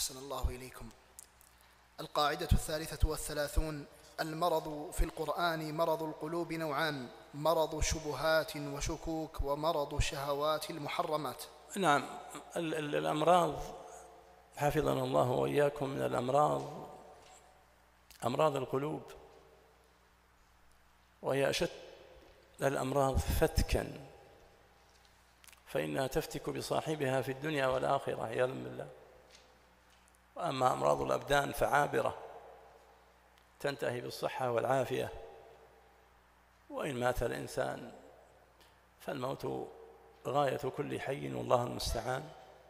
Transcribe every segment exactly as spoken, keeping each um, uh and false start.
أحسن الله إليكم. القاعدة الثالثة والثلاثون: المرض في القرآن مرض القلوب نوعان: مرض شبهات وشكوك ومرض شهوات المحرمات. نعم، الأمراض حفظنا الله وإياكم من الأمراض أمراض القلوب، وهي أشد الأمراض فتكا، فإنها تفتك بصاحبها في الدنيا والآخرة عياذا بالله. وأما أمراض الأبدان فعابرة تنتهي بالصحة والعافية، وإن مات الإنسان فالموت غاية كل حي والله المستعان.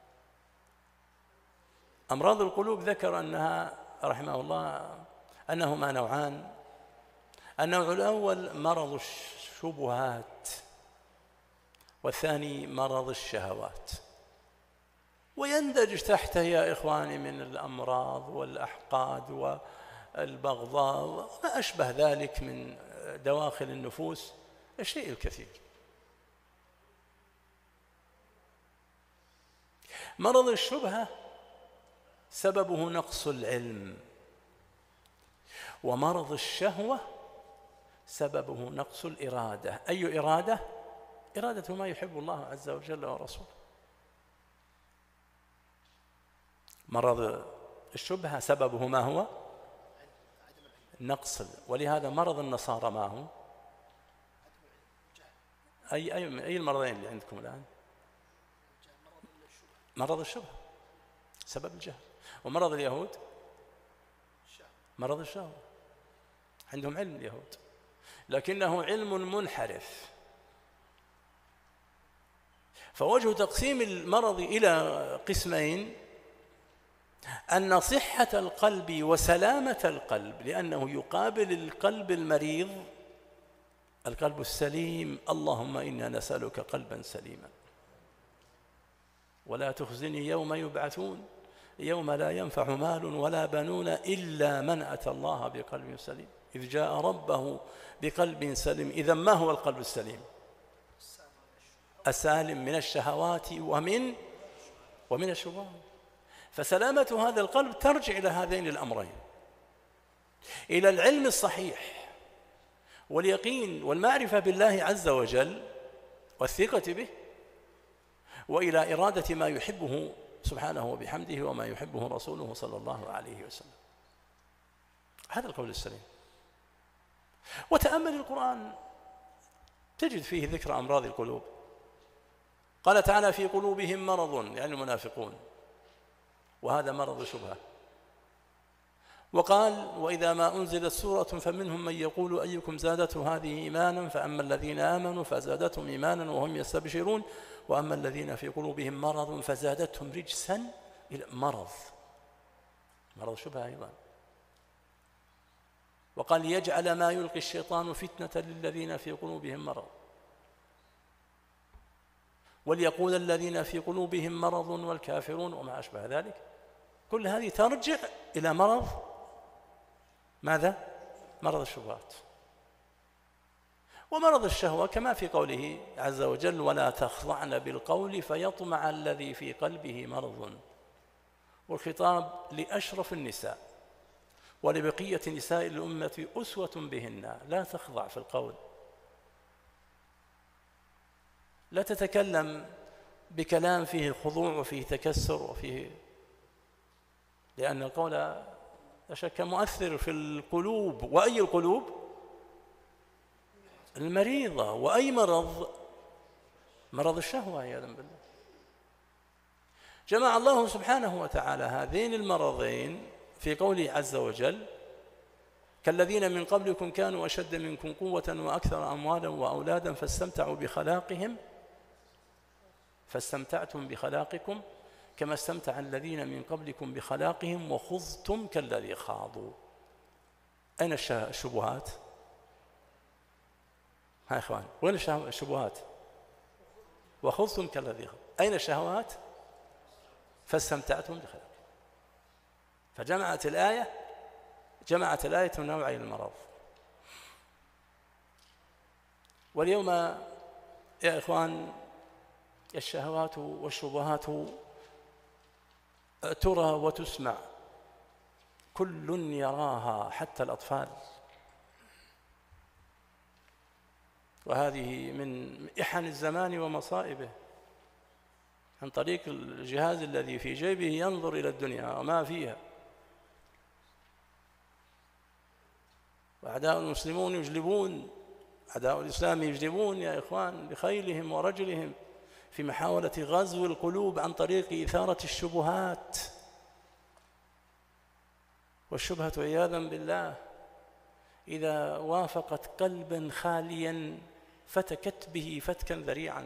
أمراض القلوب ذكر أنها رحمه الله أنهما نوعان: النوع الأول مرض الشبهات، والثاني مرض الشهوات. ويندرج تحته يا إخواني من الأمراض والأحقاد والبغضاء وما أشبه ذلك من دواخل النفوس الشيء الكثير. مرض الشبهة سببه نقص العلم، ومرض الشهوة سببه نقص الإرادة. أي إرادة؟ إرادة ما يحب الله عز وجل ورسوله. مرض الشبهة سببه ما هو؟ نقص. ولهذا مرض النصارى ما هو؟ أي أي أي المرضين اللي عندكم الآن؟ مرض الشبهة سبب الجهل. ومرض اليهود مرض الشهوة. عندهم علم اليهود لكنه علم منحرف. فوجه تقسيم المرض إلى قسمين: أن صحة القلب وسلامة القلب، لأنه يقابل القلب المريض القلب السليم. اللهم إنا نسألك قلبا سليما ولا تخزني يوم يبعثون يوم لا ينفع مال ولا بنون إلا من أتى الله بقلب سليم إذ جاء ربه بقلب سليم. إذا ما هو القلب السليم؟ السالم من الشهوات ومن ومن الشبهات. فسلامة هذا القلب ترجع إلى هذين الأمرين: إلى العلم الصحيح واليقين والمعرفة بالله عز وجل والثقة به، وإلى إرادة ما يحبه سبحانه وبحمده وما يحبه رسوله صلى الله عليه وسلم. هذا القول السليم. وتأمل القرآن تجد فيه ذكر أمراض القلوب. قال تعالى: في قلوبهم مرض، يعني المنافقون، وهذا مرض شبهة. وقال: وإذا ما أنزلت سورة فمنهم من يقول أيكم زادته هذه إيمانا فأما الذين آمنوا فزادتهم إيمانا وهم يستبشرون وأما الذين في قلوبهم مرض فزادتهم رجسا إلى مرض مرض شبهة أيضا. وقال: يجعل ما يلقي الشيطان فتنة للذين في قلوبهم مرض وليقول الذين في قلوبهم مرض والكافرون وما أشبه ذلك. كل هذه ترجع إلى مرض ماذا؟ مرض الشبهات. ومرض الشهوة كما في قوله عز وجل: ولا تخضعن بالقول فيطمع الذي في قلبه مرض. والخطاب لأشرف النساء ولبقية نساء الأمة أسوة بهن: لا تخضع في القول، لا تتكلم بكلام فيه خضوع وفيه تكسر وفيه، لأن القول لا شك مؤثر في القلوب. وأي القلوب؟ المريضة. وأي مرض؟ مرض الشهوة عياذا بالله. جمع الله سبحانه وتعالى هذين المرضين في قوله عز وجل: كالذين من قبلكم كانوا أشد منكم قوة وأكثر أموالا وأولادا فاستمتعوا بخلاقهم فاستمتعتم بخلاقكم كما استمتع الذين من قبلكم بخلاقهم وخضتم كالذي خاضوا. أين الشبهات؟ ها إخوان، وين الشبهات؟ وخضتم كالذي خاضوا. أين الشهوات؟ فاستمتعتم بخلاقهم. فجمعت الآية جمعت الآية نوعي المرض. واليوم يا إخوان الشهوات والشبهات ترى وتسمع، كل يراها حتى الأطفال، وهذه من إحن الزمان ومصائبه، عن طريق الجهاز الذي في جيبه ينظر إلى الدنيا وما فيها. وأعداء المسلمون يجلبون، أعداء الإسلام يجلبون يا إخوان بخيلهم ورجلهم في محاولة غزو القلوب عن طريق إثارة الشبهات. والشبهة عياذا بالله إذا وافقت قلبا خاليا فتكت به فتكا ذريعا.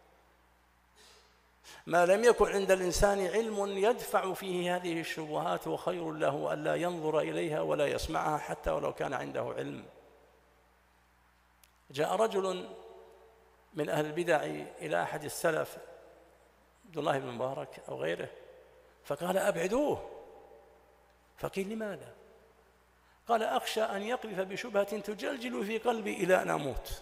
ما لم يكن عند الإنسان علم يدفع فيه هذه الشبهات وخير له ألا ينظر إليها ولا يسمعها حتى ولو كان عنده علم. جاء رجل من أهل البدع إلى أحد السلف، عبد الله بن مبارك أو غيره، فقال أبعدوه. فقيل لماذا؟ قال أخشى أن يقذف بشبهة تجلجل في قلبي إلى أن أموت.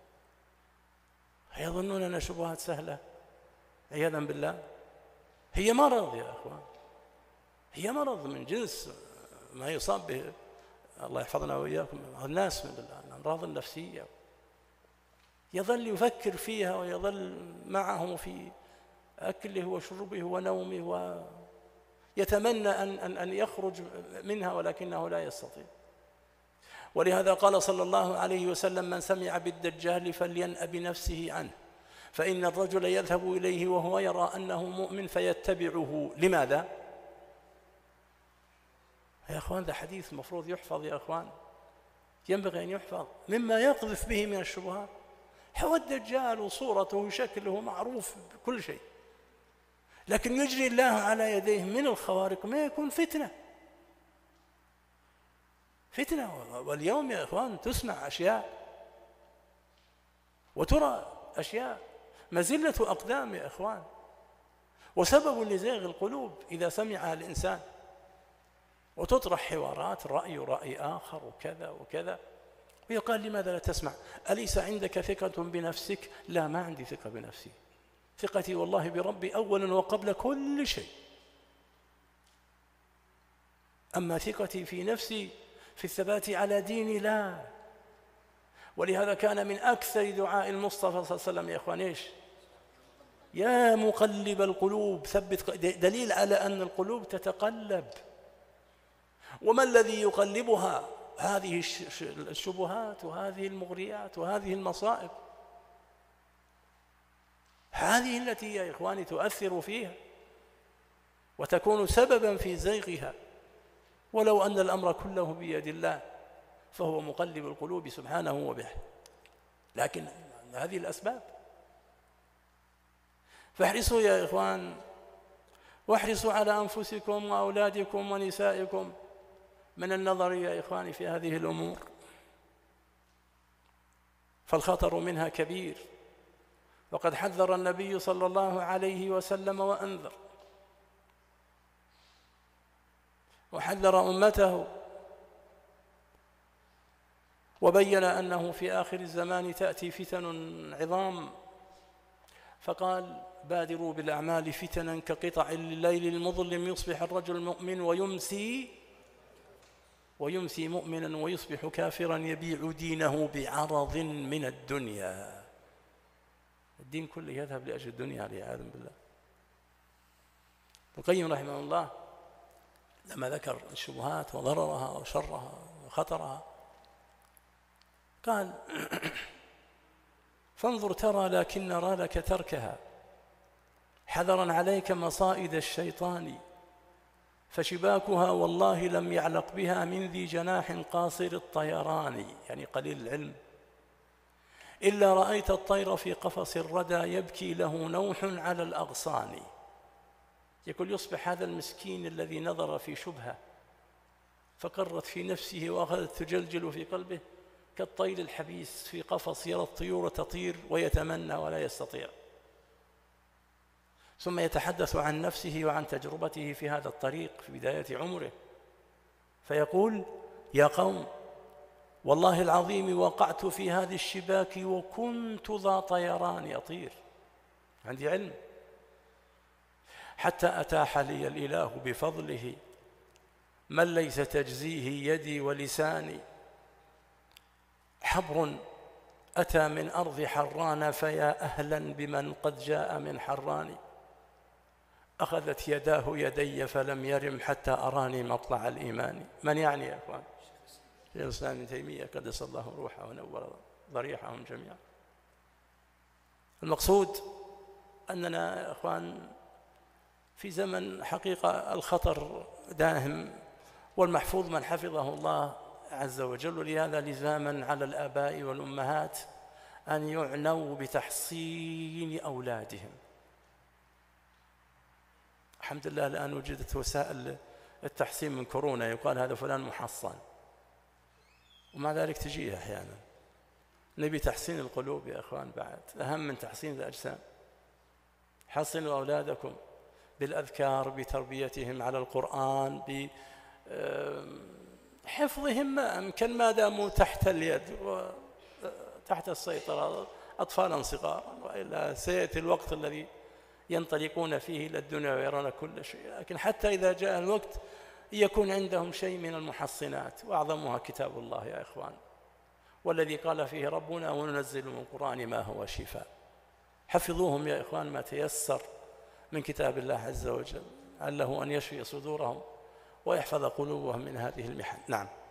يظنون أن شبهات سهلة عياذا بالله. هي مرض يا أخوان، هي مرض من جنس ما يصاب به الله يحفظنا وإياكم الناس من الأمراض النفسية. يظل يفكر فيها ويظل معه في أكله وشربه ونومه ويتمنى أن, أن, أن يخرج منها ولكنه لا يستطيع. ولهذا قال صلى الله عليه وسلم: من سمع بالدجال فلينأ بنفسه عنه، فإن الرجل يذهب إليه وهو يرى أنه مؤمن فيتبعه. لماذا؟ يا أخوان هذا حديث مفروض يحفظ يا أخوان، ينبغي أن يحفظ مما يقذف به من الشبهات. هو الدجال وصورته وشكله معروف بكل شيء، لكن يجري الله على يديه من الخوارق ما يكون فتنة فتنة. واليوم يا إخوان تسمع أشياء وترى أشياء مزلة أقدام يا إخوان، وسبب لزيغ القلوب إذا سمعها الإنسان. وتطرح حوارات رأي رأي آخر وكذا وكذا، ويقال لماذا لا تسمع؟ أليس عندك ثقة بنفسك؟ لا، ما عندي ثقة بنفسي، ثقتي والله بربي أولا وقبل كل شيء. أما ثقتي في نفسي في الثبات على ديني لا. ولهذا كان من أكثر دعاء المصطفى صلى الله عليه وسلم يا إخوان إيش؟ يا مقلب القلوب ثبت. دليل على أن القلوب تتقلب. وما الذي يقلبها؟ هذه الشبهات وهذه المغريات وهذه المصائب، هذه التي يا إخواني تؤثر فيها وتكون سببا في زيغها. ولو أن الأمر كله بيد الله فهو مقلب القلوب سبحانه وبحمده، لكن هذه الأسباب. فاحرصوا يا إخوان، واحرصوا على أنفسكم وأولادكم ونسائكم من النظر يا إخواني في هذه الأمور، فالخطر منها كبير. وقد حذر النبي صلى الله عليه وسلم وأنذر، وحذر أمته، وبين أنه في آخر الزمان تأتي فتن عظام، فقال: بادروا بالأعمال فتنا كقطع الليل المظلم، يصبح الرجل مؤمن ويمسي ويمسي مؤمنا ويصبح كافرا يبيع دينه بعرض من الدنيا. الدين كله يذهب لأجل الدنيا والعياذ بالله. ابن القيم رحمه الله لما ذكر الشبهات وضررها وشرها وخطرها قال: فانظر ترى لكن نرى لك تركها، حذرا عليك مصائد الشيطان، فشباكها والله لم يعلق بها من ذي جناح قاصر الطيران، يعني قليل العلم، إلا رأيت الطير في قفص الردى يبكي له نوح على الأغصان. يقول: يصبح هذا المسكين الذي نظر في شبهة فقرت في نفسه وأخذت تجلجل في قلبه كالطير الحبيس في قفص يرى الطيور تطير ويتمنى ولا يستطيع. ثم يتحدث عن نفسه وعن تجربته في هذا الطريق في بداية عمره، فيقول: يا قوم والله العظيم وقعت في هذه الشباك وكنت ذا طيران، يطير، عندي علم، حتى أتاح لي الإله بفضله من ليس تجزيه يدي ولساني. حبر أتى من أرض حران فيا أهلا بمن قد جاء من حران. أخذت يداه يدي فلم يرم حتى أراني مطلع الإيمان. من يعني يا أخوان؟ شيخ الإسلام ابن تيمية قدس الله روحه ونور ضريحهم جميعا. المقصود أننا يا أخوان في زمن حقيقة الخطر داهم، والمحفوظ من حفظه الله عز وجل. ولهذا لزاما على الآباء والأمهات أن يعنوا بتحصين أولادهم. الحمد لله الآن وجدت وسائل التحصين من كورونا، يقال هذا فلان محصن، ومع ذلك تجيه أحيانا. نبي تحسين القلوب يا أخوان بعد أهم من تحسين الأجسام. حصنوا أولادكم بالأذكار، بتربيتهم على القرآن، بحفظهم ما أمكن ما داموا تحت اليد وتحت السيطرة، أطفالا صغارا، وإلا سيأتي الوقت الذي ينطلقون فيه إلى الدنيا ويرون كل شيء. لكن حتى إذا جاء الوقت يكون عندهم شيء من المحصنات، وأعظمها كتاب الله يا إخوان، والذي قال فيه ربنا وننزل من القرآن ما هو شفاء. حفظوهم يا إخوان ما تيسر من كتاب الله عز وجل، علّه أن يشفي صدورهم ويحفظ قلوبهم من هذه المحن. نعم.